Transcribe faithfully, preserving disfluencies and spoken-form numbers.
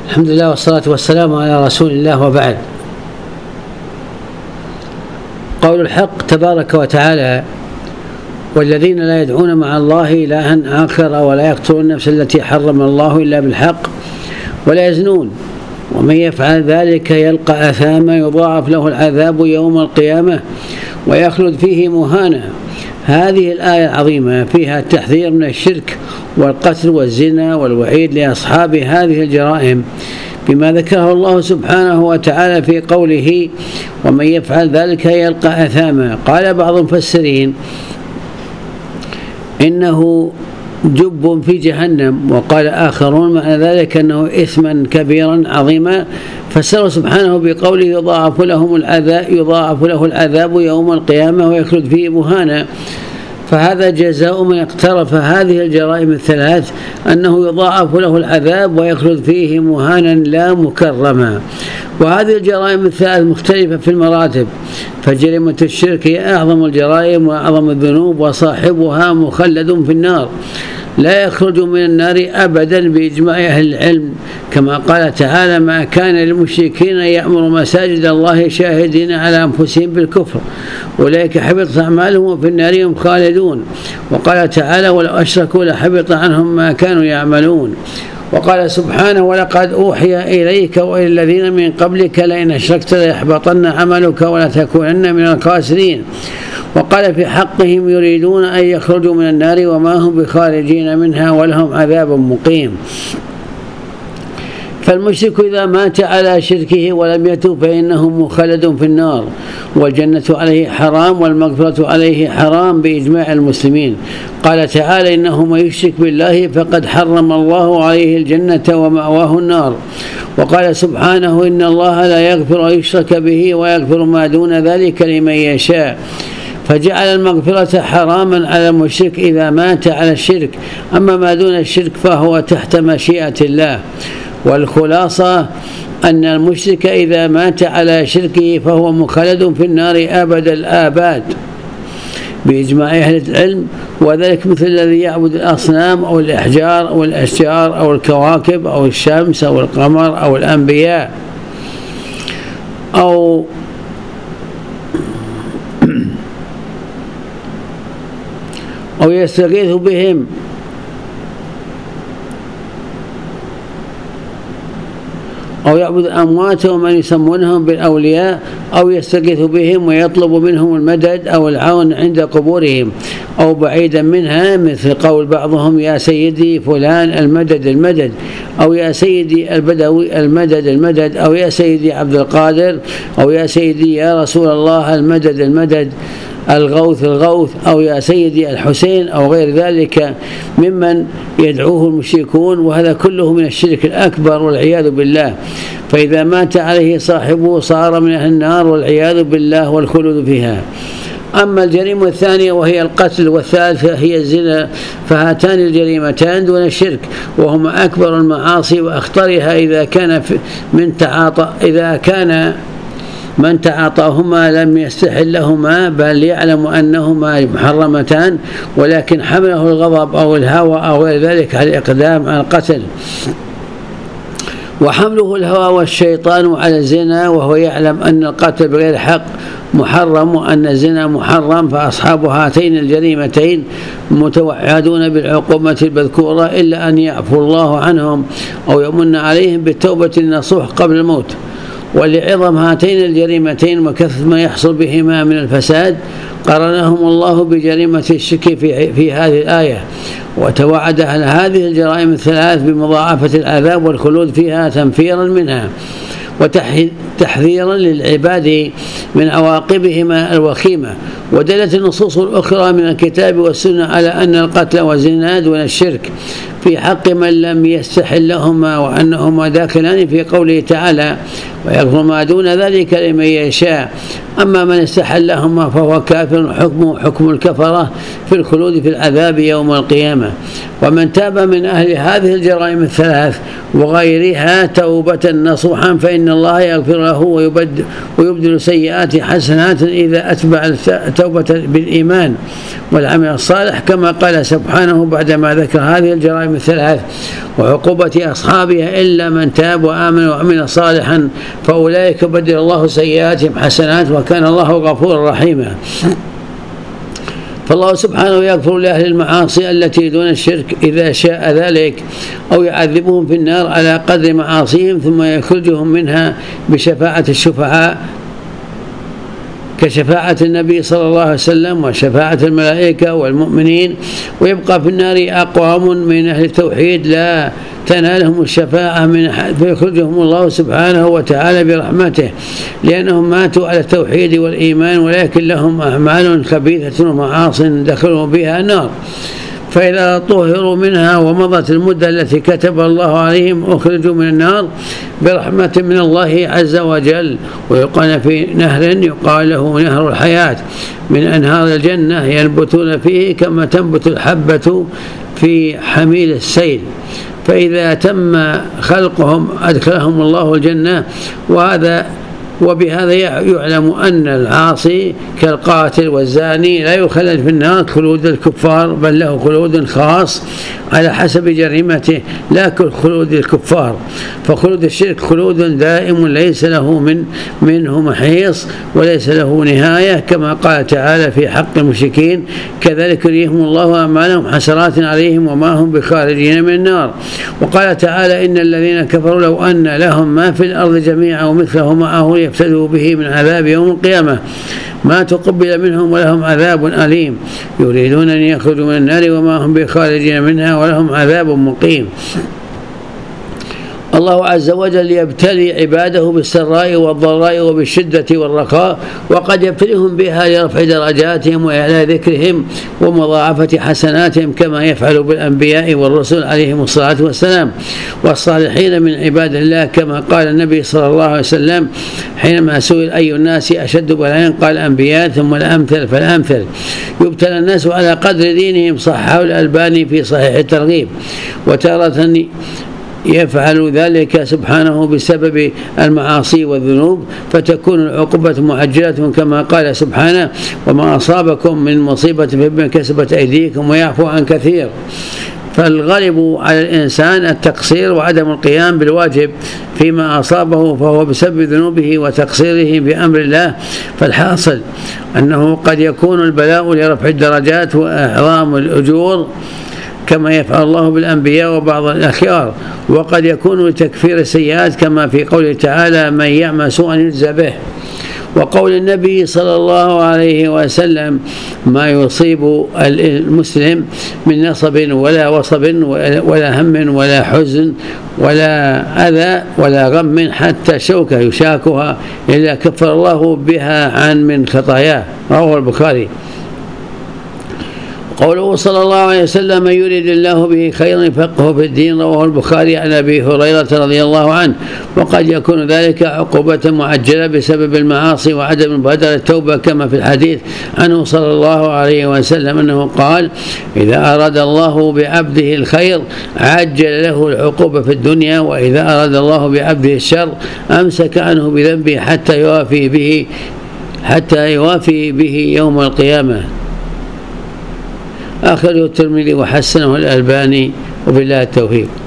الحمد لله والصلاة والسلام على رسول الله، وبعد. قول الحق تبارك وتعالى: والذين لا يدعون مع الله إلها آخر ولا يقتلون النفس التي حرم الله إلا بالحق ولا يزنون ومن يفعل ذلك يلقى أثاما يضاعف له العذاب يوم القيامة ويخلد فيه مهانا. هذه الآية العظيمة فيها التحذير من الشرك والقتل والزنا والوعيد لأصحاب هذه الجرائم بما ذكره الله سبحانه وتعالى في قوله: ومن يفعل ذلك يلقى أثاما. قال بعض المفسرين إنه جب في جهنم، وقال آخرون معنى ذلك أنه إثما كبيرا عظيما، فسره سبحانه بقوله: يضاعف لهم العذاب يضاعف له العذاب يوم القيامة ويخلد فيه مهانا. فهذا جزاء من اقترف هذه الجرائم الثلاث، أنه يضاعف له العذاب ويخلد فيه مهانا لا مكرما. وهذه الجرائم الثلاث مختلفة في المراتب، فجريمة الشرك هي أعظم الجرائم وأعظم الذنوب، وصاحبها مخلد في النار لا يخرج من النار أبدا بإجماع أهل العلم، كما قال تعالى: ما كان للمشركين يأمر مساجد الله شاهدين على أنفسهم بالكفر أولئك حبطت أعمالهم وفي النار هم خالدون. وقال تعالى: ولو أشركوا لحبط عنهم ما كانوا يعملون. وقال سبحانه: ولقد أوحي إليك وإلى الذين من قبلك لئن أشركت ليحبطن عملك ولتكونن من الخاسرين. وقال في حقهم: يريدون أن يخرجوا من النار وما هم بخارجين منها ولهم عذاب مقيم. فالمشرك إذا مات على شركه ولم يتوب فإنه مخلد في النار، والجنة عليه حرام والمغفرة عليه حرام بإجماع المسلمين. قال تعالى: إنه من يشرك بالله فقد حرم الله عليه الجنة ومأواه النار. وقال سبحانه: إن الله لا يغفر أن يشرك به ويغفر ما دون ذلك لمن يشاء. فجعل المغفرة حراما على المشرك إذا مات على الشرك، أما ما دون الشرك فهو تحت مشيئة الله. والخلاصة أن المشرك إذا مات على شركه فهو مخلد في النار أبد الآباد بإجماع أهل العلم، وذلك مثل الذي يعبد الأصنام أو الأحجار أو الأشجار أو الكواكب أو الشمس أو القمر أو الأنبياء أو أو يستغيث بهم أو يعبد الأموات ومن يسمونهم بالأولياء، أو يستغيث بهم ويطلب منهم المدد أو العون عند قبورهم أو بعيدا منها، مثل قول بعضهم: يا سيدي فلان المدد المدد، أو يا سيدي البدوي المدد المدد، أو يا سيدي عبد القادر، أو يا سيدي يا رسول الله المدد المدد، الغوث الغوث، أو يا سيدي الحسين، أو غير ذلك ممن يدعوه المشركون، وهذا كله من الشرك الأكبر والعياذ بالله. فإذا مات عليه صاحبه صار من أهل النار والعياذ بالله والخلود فيها. أما الجريمة الثانية وهي القتل، والثالثة هي الزنا، فهاتان الجريمتان دون الشرك، وهما أكبر المعاصي وأخطرها إذا كان من تعاطى إذا كان من تعاطاهما لم يستحل لهما، بل يعلم أنهما محرمتان، ولكن حمله الغضب أو الهوى أو غير ذلك على الإقدام على القتل. وحمله الهوى والشيطان على الزنا وهو يعلم أن القتل بغير حق محرم وأن الزنا محرم، فأصحاب هاتين الجريمتين متوعدون بالعقوبة المذكورة، إلا أن يعفو الله عنهم أو يمن عليهم بالتوبة النصوح قبل الموت. ولعظم هاتين الجريمتين وكثرة ما يحصل بهما من الفساد قرنهم الله بجريمة الشرك في, في هذه الآية، وتوعد على هذه الجرائم الثلاث بمضاعفة العذاب والخلود فيها تنفيرا منها وتحذيرا للعباد من عواقبهما الوخيمة. ودلت النصوص الأخرى من الكتاب والسنة على أن القتل والزنا دون الشرك في حق من لم يستحل لهما، وأنهما داخلان في قوله تعالى: ويغفر ما دون ذلك لمن يشاء. أما من استحل لهما فهو كافر، حكمه حكم الكفرة في الخلود في العذاب يوم القيامة. ومن تاب من أهل هذه الجرائم الثلاث وغيرها توبة نصوحا فإن الله يغفر له ويبدل, ويبدل سيئات حسنات إذا أتبع التوبة بالإيمان والعمل الصالح، كما قال سبحانه بعدما ذكر هذه الجرائم الثلاث وعقوبة أصحابها: إلا من تاب وآمن وعمل صالحا فأولئك يبدل الله سيئاتهم حسنات وكان الله غفورا رحيما. فالله سبحانه يغفر لأهل المعاصي التي دون الشرك إذا شاء ذلك، أو يعذبهم في النار على قدر معاصيهم ثم يخرجهم منها بشفاعة الشفعاء كشفاعة النبي صلى الله عليه وسلم وشفاعة الملائكة والمؤمنين، ويبقى في النار أقوام من أهل التوحيد لا تنالهم الشفاعة من أحد فيخرجهم الله سبحانه وتعالى برحمته، لأنهم ماتوا على التوحيد والإيمان ولكن لهم أعمال خبيثة ومعاصٍ دخلوا بها النار، فإذا طهروا منها ومضت المدة التي كتب الله عليهم أخرجوا من النار برحمة من الله عز وجل. ويقال في نهر يقال له نهر الحياة من أنهار الجنة ينبتون فيه كما تنبت الحبة في حميل السيل، فإذا تم خلقهم أدخلهم الله الجنة. وهذا وبهذا يعلم أن العاصي كالقاتل والزاني لا يخلد في النار خلود الكفار، بل له خلود خاص على حسب جريمته لا خلود الكفار، فخلود الشرك خلود دائم ليس له من منه محيص وليس له نهاية، كما قال تعالى في حق المشركين: كذلك يريهم الله أعمالهم حسرات عليهم وما هم بخارجين من النار. وقال تعالى: إن الذين كفروا لو أن لهم ما في الأرض جميعا ومثله معه يفتدوا به من عذاب يوم القيامة ما تقبل منهم ولهم عذاب أليم، يريدون أن يخرجوا من النار وما هم بخارجين منها ولهم عذاب مقيم. الله عز وجل يبتلي عباده بالسراء والضراء وبالشدة والرخاء، وقد يبتليهم بها لرفع درجاتهم وإعلاء ذكرهم ومضاعفة حسناتهم، كما يفعل بالأنبياء والرسل عليهم الصلاة والسلام والصالحين من عباد الله، كما قال النبي صلى الله عليه وسلم حينما سئل: أي الناس أشد بلاء؟ قال: الأنبياء ثم الأمثل فالأمثل. يبتلى الناس على قدر دينهم، صححه الألباني في صحيح الترغيب. وتارة يفعل ذلك سبحانه بسبب المعاصي والذنوب فتكون العقوبة معجلة، كما قال سبحانه: وما أصابكم من مصيبة فبما كسبت أيديكم ويعفو عن كثير. فالغالب على الإنسان التقصير وعدم القيام بالواجب فيما أصابه، فهو بسبب ذنوبه وتقصيره بأمر الله. فالحاصل أنه قد يكون البلاء لرفع الدرجات وإعظام الأجور كما يفعل الله بالأنبياء وبعض الأخيار، وقد يكون لتكفير السيئات كما في قوله تعالى: من يعمل سوءا يجزى به. وقول النبي صلى الله عليه وسلم: ما يصيب المسلم من نصب ولا وصب ولا هم ولا حزن ولا أذى ولا غم حتى شوكة يشاكها إلا كفر الله بها عن من خطاياه. رواه البخاري. قوله صلى الله عليه وسلم: من يريد الله به خيرا يفقهه في الدين. رواه البخاري عن أبي هريرة رضي الله عنه. وقد يكون ذلك عقوبة معجلة بسبب المعاصي وعدم مبادرة التوبة، كما في الحديث عنه صلى الله عليه وسلم أنه قال: إذا أراد الله بعبده الخير عجل له العقوبة في الدنيا، وإذا أراد الله بعبده الشر أمسك عنه بذنبه حتى يوافي به حتى يوافي به يوم القيامة. أخرجه الترمذي وحسنه الألباني، وبالله التوفيق.